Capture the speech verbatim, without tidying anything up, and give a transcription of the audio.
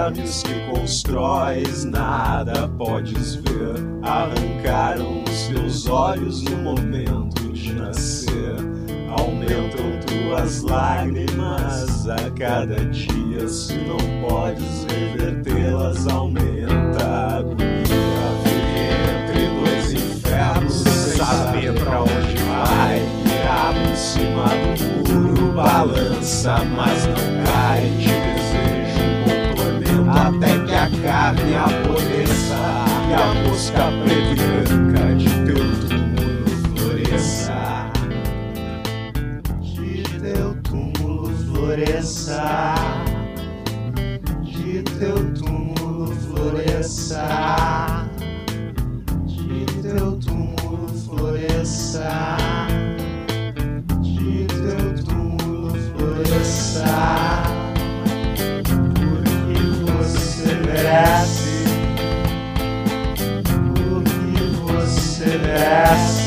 alicerces que constróis, nada podes ver. Arrancaram os teus olhos no momento de nascer. Aumentam tuas lágrimas a cada dia. Se não podes revertê-las, aumenta a agonia. Viver entre dois infernos sem saber pra onde vai. Virado em cima do muro, balança, mas não cai. Te desejo um bom tormento até que a carne apodreça e a mosca preta e branca de teu túmulo floresça. De teu túmulo floresça. De teu túmulo floresça. De teu túmulo floresça. De teu túmulo floresça. Porque você merece. Porque você merece.